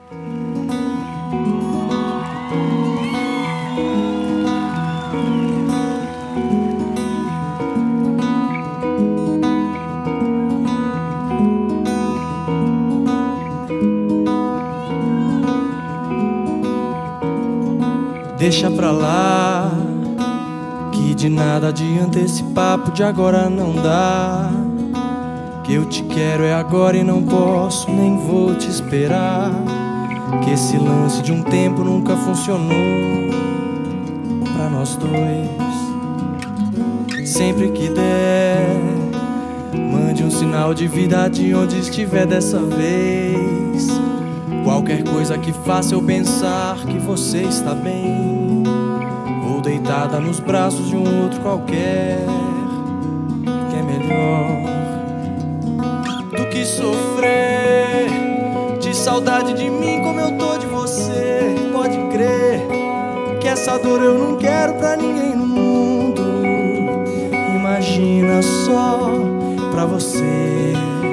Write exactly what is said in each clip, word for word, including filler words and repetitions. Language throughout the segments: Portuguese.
Deixa pra lá, que de nada adianta esse papo de agora não dá. Que eu te quero é agora e não posso, nem vou te esperar. Que esse lance de um tempo nunca funcionou pra nós dois. Sempre que der, mande um sinal de vida de onde estiver dessa vez. Qualquer coisa que faça eu pensar que você está bem, ou deitada nos braços de um outro qualquer, que é melhor do que sofrer de saudade de mim como eu tô de você. Pode crer que essa dor eu não quero pra ninguém no mundo. Imagina só pra você.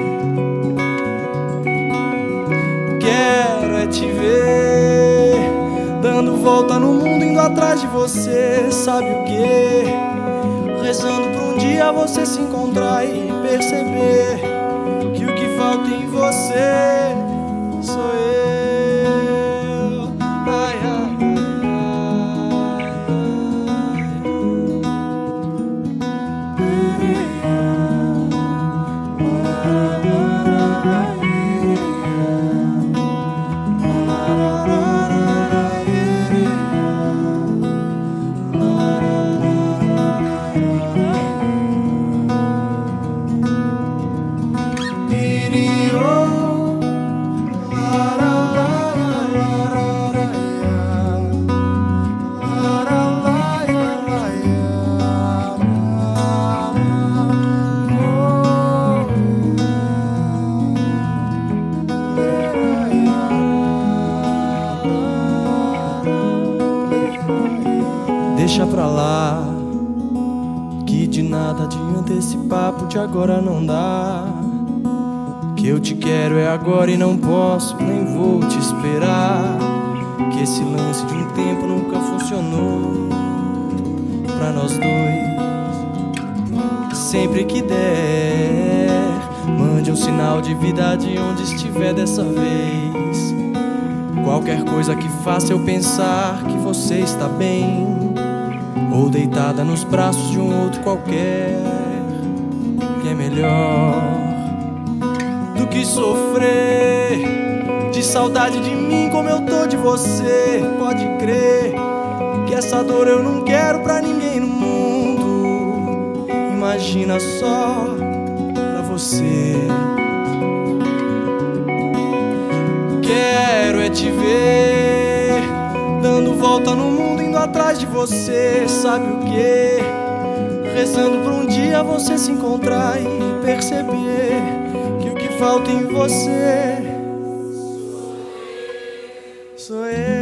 Quero é te ver dando volta no mundo, indo atrás de você. Sabe o que? Rezando pra um dia você se encontrar e perceber que o que falta em você sou eu. Ai, ai, deixa pra lá, que de nada adianta esse papo de agora não dá. Que eu te quero é agora e não posso, nem vou te esperar. Que esse lance de um tempo nunca funcionou pra nós dois. Sempre que der, mande um sinal de vida de onde estiver dessa vez. Qualquer coisa que faça eu pensar que você está bem, ou deitada nos braços de um outro qualquer, que é melhor do que sofrer de saudade de mim como eu tô de você. Pode crer que essa dor eu não quero pra ninguém no mundo. Imagina só pra você. Quero é te ver dando volta no mundo, indo atrás de você. Sabe o que? Rezando pra um dia você se encontrar e perceber que o que falta em você sou eu.